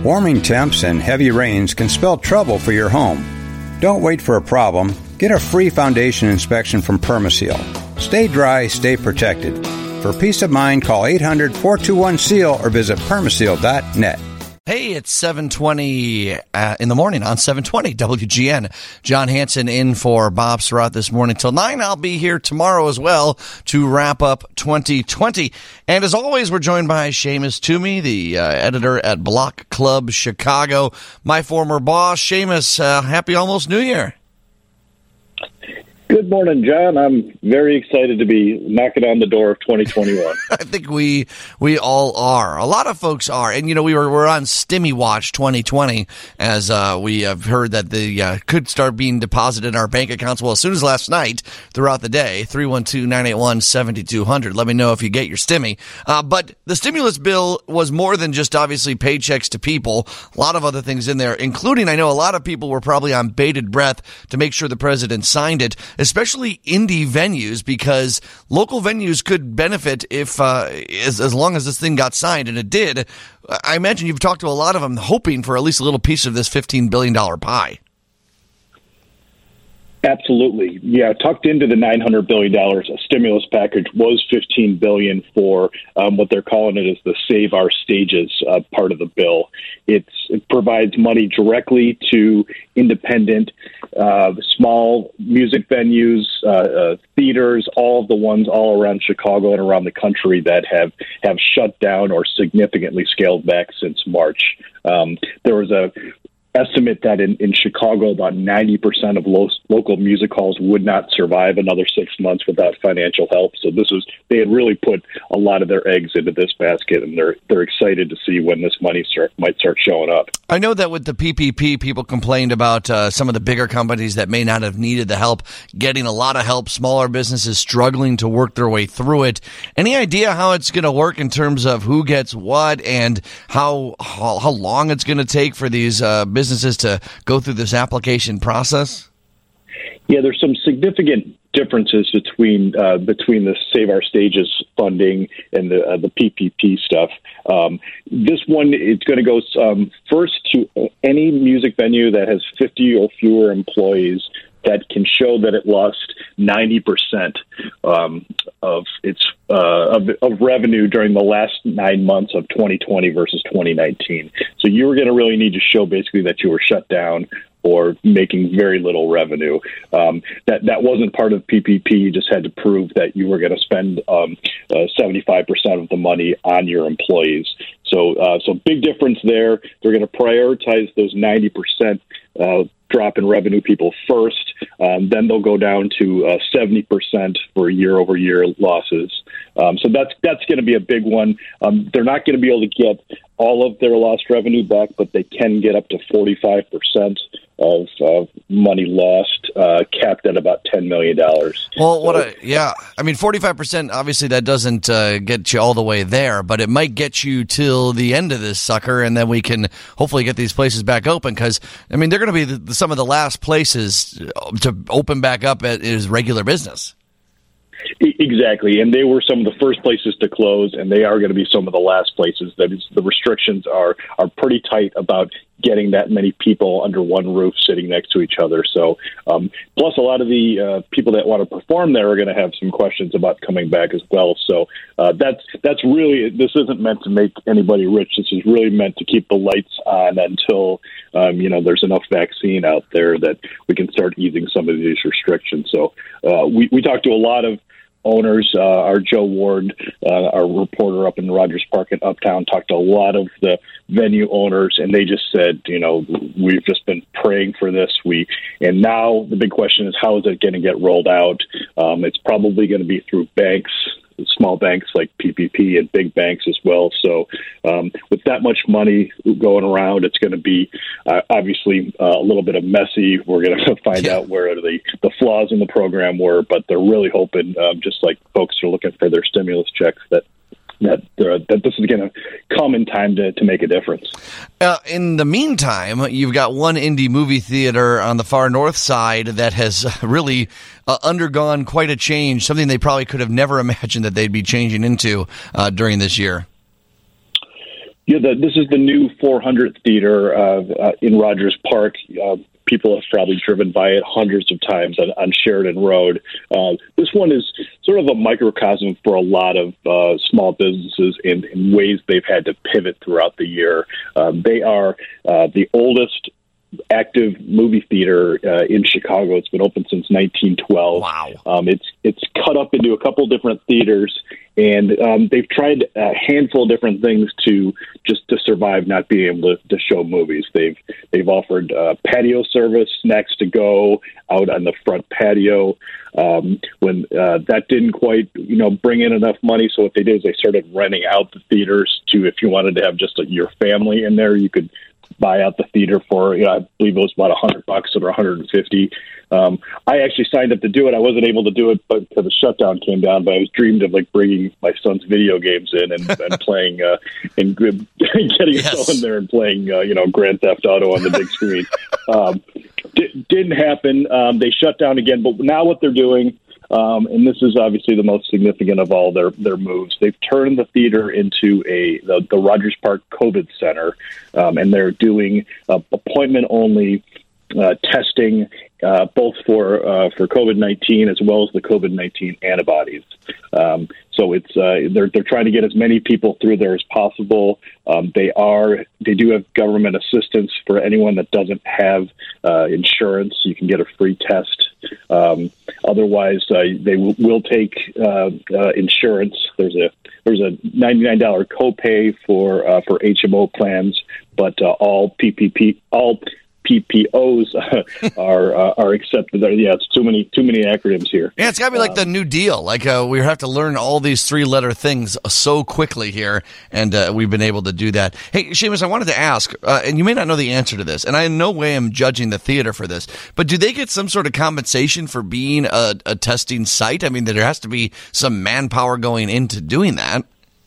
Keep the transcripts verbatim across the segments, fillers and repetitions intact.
Warming temps and heavy rains can spell trouble for your home. Don't wait for a problem. Get a free foundation inspection from Permaseal. Stay dry, stay protected. For peace of mind, call eight hundred, four two one, S E A L or visit permaseal dot net. Hey, it's seven twenty uh, in the morning on seven twenty W G N. John Hanson in for Bob Surratt this morning till nine. I'll be here tomorrow as well to wrap up twenty twenty. And as always, we're joined by Seamus Toomey, the uh, editor at Block Club Chicago. My former boss, Seamus, uh, happy almost New Year. Good morning, John. I'm very excited to be knocking on the door of twenty twenty-one. I think we we all are. A lot of folks are. And, you know, we were we're on Stimmy Watch twenty twenty as uh, we have heard that the uh, could start being deposited in our bank accounts. Well, as soon as last night, throughout the day, three one two, nine eight one, seven two zero zero. Let me know if you get your Stimmy. Uh, but the stimulus bill was more than just obviously paychecks to people. A lot of other things in there, including I know a lot of people were probably on bated breath to make sure the president signed it, especially indie venues, because local venues could benefit if, uh, as, as long as this thing got signed, and it did. I imagine you've talked to a lot of them hoping for at least a little piece of this fifteen billion dollars pie. Absolutely. Yeah, tucked into the nine hundred billion dollars stimulus package was fifteen billion dollars for um, what they're calling it as the Save Our Stages uh, part of the bill. It's, it provides money directly to independent, uh, small music venues, uh, uh, theaters, all of the ones all around Chicago and around the country that have, have shut down or significantly scaled back since March. Um, there was a estimate that in, in Chicago, about ninety percent of lo- local music halls would not survive another six months without financial help. So this was, they had really put a lot of their eggs into this basket, and they're they're excited to see when this money start, might start showing up. I know that with the P P P, people complained about uh, some of the bigger companies that may not have needed the help getting a lot of help, smaller businesses struggling to work their way through it. Any idea how it's going to work in terms of who gets what and how how, how long it's going to take for these uh, businesses to go through this application process? Yeah, there's some significant differences between uh, between the Save Our Stages funding and the uh, the P P P stuff. Um, this one is going to go um, first to any music venue that has fifty or fewer employees that can show that it lost ninety percent um, of its uh, of, of revenue during the last nine months of twenty twenty versus twenty nineteen. So you were going to really need to show basically that you were shut down or making very little revenue. Um, that that wasn't part of P P P. You just had to prove that you were going to spend um, uh, seventy-five percent of the money on your employees. So, uh, so big difference there. They're going to prioritize those ninety percent uh, drop in revenue people first. Um, then they'll go down to uh, seventy percent for year-over-year losses. Um, so that's that's going to be a big one. Um, they're not going to be able to get all of their lost revenue back, but they can get up to forty-five percent of uh, money lost, uh, capped at about ten million dollars. Well, what? A, yeah, I mean, forty-five percent. Obviously, that doesn't uh, get you all the way there, but it might get you till the end of this sucker, and then we can hopefully get these places back open. Because I mean, they're going to be the, some of the last places to open back up at is regular business. Exactly, and they were some of the first places to close, and they are going to be some of the last places. That is, the restrictions are are pretty tight about getting that many people under one roof sitting next to each other. So, um, plus a lot of the uh, people that want to perform there are going to have some questions about coming back as well. So uh, that's that's really, this isn't meant to make anybody rich. This is really meant to keep the lights on until um, you know there's enough vaccine out there that we can start easing some of these restrictions. So uh, we we talked to a lot of owners. Uh, our Joe Ward, uh, our reporter up in Rogers Park in Uptown, talked to a lot of the venue owners, and they just said, you know, we've just been praying for this. We and now the big question is, how is it going to get rolled out? Um, it's probably going to be through banks, small banks like P P P, and big banks as well. So um, with that much money going around, it's going to be uh, obviously uh, a little bit of messy. We're going to find yeah. out where the, the flaws in the program were, but they're really hoping, um, just like folks are looking for their stimulus checks, that that, uh, that this is going to come in time to, to make a difference. Uh, in the meantime, you've got one indie movie theater on the far north side that has really uh, undergone quite a change, something they probably could have never imagined that they'd be changing into uh, during this year. Yeah, the, this is the new four hundredth theater uh, uh, in Rogers Park. Uh, people have probably driven by it hundreds of times on, on Sheridan Road. Uh, this one is sort of a microcosm for a lot of uh, small businesses in, in ways they've had to pivot throughout the year. Um, they are uh, the oldest active movie theater uh, in Chicago. It's been open since nineteen twelve. Wow. Um, it's it's cut up into a couple different theaters, and um, they've tried a handful of different things to just to survive not being able to, to show movies. They've they've offered uh, patio service, snacks to go out on the front patio. Um, when uh, that didn't quite, you know, bring in enough money, so what they did is they started renting out the theaters to, if you wanted to have just a, your family in there, you could buy out the theater for, you know, I believe it was about a hundred bucks or a hundred and fifty. Um, I actually signed up to do it. I wasn't able to do it but because the shutdown came down, but I was dreamed of like bringing my son's video games in and, and playing, uh, and getting yes. in there and playing, uh, you know, Grand Theft Auto on the big screen. Um, d- didn't happen. Um, they shut down again, but now what they're doing, Um, and this is obviously the most significant of all their, their moves. They've turned the theater into a the, the Rogers Park COVID Center, um, and they're doing uh, appointment-only uh, testing, uh, both for uh, for COVID nineteen as well as the COVID nineteen antibodies. Um, so it's uh, they're they're trying to get as many people through there as possible. Um, they are they do have government assistance for anyone that doesn't have uh, insurance. You can get a free test. Um, otherwise, uh, they w- will take uh, uh, insurance. There's a there's a ninety-nine dollars copay for uh, for H M O plans, but uh, all P P P all P P Os are uh, are accepted. Yeah, it's too many too many acronyms here. Yeah, it's got to be like um, the New Deal. Like uh, we have to learn all these three-letter things so quickly here, and uh, we've been able to do that. Hey, Seamus, I wanted to ask, uh, and you may not know the answer to this, and I in no way am judging the theater for this, but do they get some sort of compensation for being a, a testing site? I mean, there has to be some manpower going into doing that.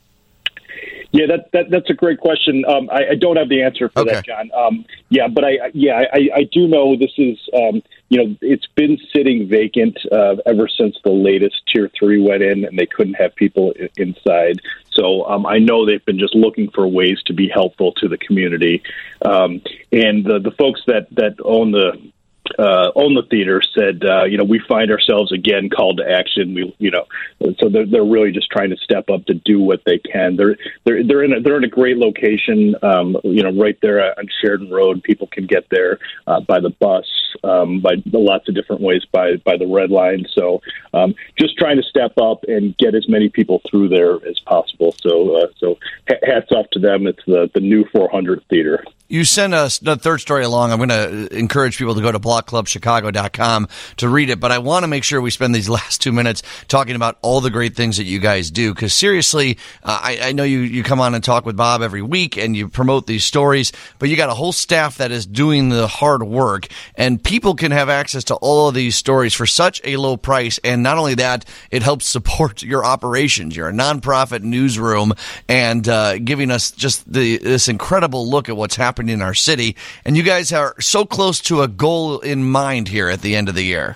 Yeah, that, that that's a great question. Um, I, I don't have the answer for okay. that, John. Um, yeah, but I yeah I, I do know this is um, you know it's been sitting vacant uh, ever since the latest tier three went in and they couldn't have people I- inside. So um, I know they've been just looking for ways to be helpful to the community, um, and the the folks that that own the. Uh, own the theater said, uh, you know, we find ourselves again called to action. We, you know, so they're, they're really just trying to step up to do what they can. They're they're they're in a, they're in a great location, um, you know, right there on Sheridan Road. People can get there uh, by the bus, um, by lots of different ways, by by the Red Line. So um, just trying to step up and get as many people through there as possible. So uh, so hats off to them. It's the the new four hundredth theater. You sent us the third story along. I'm going to encourage people to go to block club chicago dot com to read it, but I want to make sure we spend these last two minutes talking about all the great things that you guys do, because seriously, uh, I, I know you, you come on and talk with Bob every week and you promote these stories, but you got a whole staff that is doing the hard work, and people can have access to all of these stories for such a low price, and not only that, it helps support your operations. You're a nonprofit newsroom, and uh, giving us just the, this incredible look at what's happening in our city, and you guys are so close to a goal in mind here at the end of the year.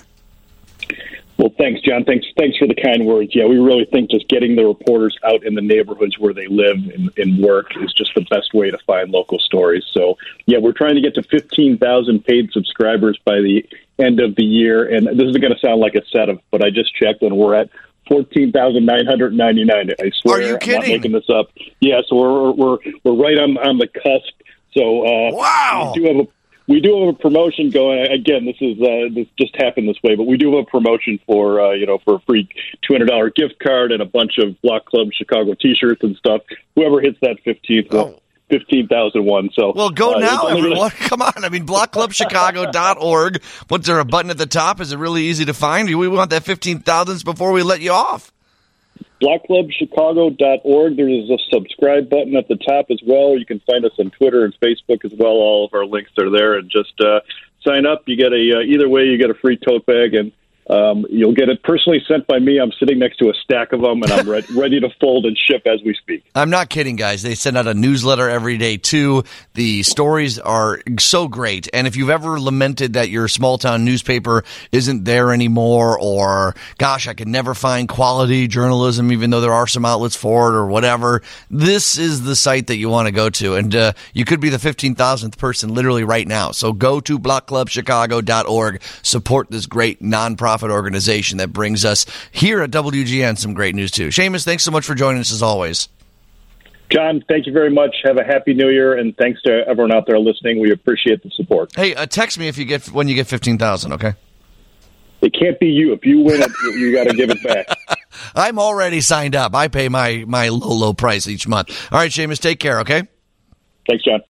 Well, thanks, John. Thanks, thanks for the kind words. Yeah, we really think just getting the reporters out in the neighborhoods where they live and, and work is just the best way to find local stories. So, yeah, we're trying to get to fifteen thousand paid subscribers by the end of the year, and this is going to sound like a setup, but I just checked, and we're at fourteen thousand nine hundred ninety-nine. I swear, are you kidding? I'm not making this up. Yeah, so we're we're we're right on on the cusp. So uh, wow. we do have a we do have a promotion going. Again, this is uh, this just happened this way, but we do have a promotion for uh, you know for a free two hundred dollars gift card and a bunch of Block Club Chicago T-shirts and stuff. Whoever hits that fifteenth. Oh. fifteen thousand one. So well, go uh, now, everyone. Come on. I mean, block club chicago dot org. What's there a button at the top? Is it really easy to find? We want that fifteen thousandth before we let you off. block club chicago dot org. There's a subscribe button at the top as well. You can find us on Twitter and Facebook as well. All of our links are there. And just uh, sign up. You get a uh, either way, you get a free tote bag and Um, you'll get it personally sent by me. I'm sitting next to a stack of them, and I'm re- ready to fold and ship as we speak. I'm not kidding, guys. They send out a newsletter every day, too. The stories are so great. And if you've ever lamented that your small-town newspaper isn't there anymore, or, gosh, I can never find quality journalism, even though there are some outlets for it or whatever, this is the site that you want to go to. And uh, you could be the fifteen thousandth person literally right now. So go to block club chicago dot org. Support this great nonprofit organization that brings us here at W G N some great news too. Seamus, thanks so much for joining us as always. John, thank you very much. Have a happy New Year, and thanks to everyone out there listening. We appreciate the support. Hey, uh, text me if you get when you get fifteen thousand. Okay. It can't be you. If you win it, you got to give it back. I'm already signed up. I pay my my low low price each month. All right, Seamus, take care. Okay. Thanks, John.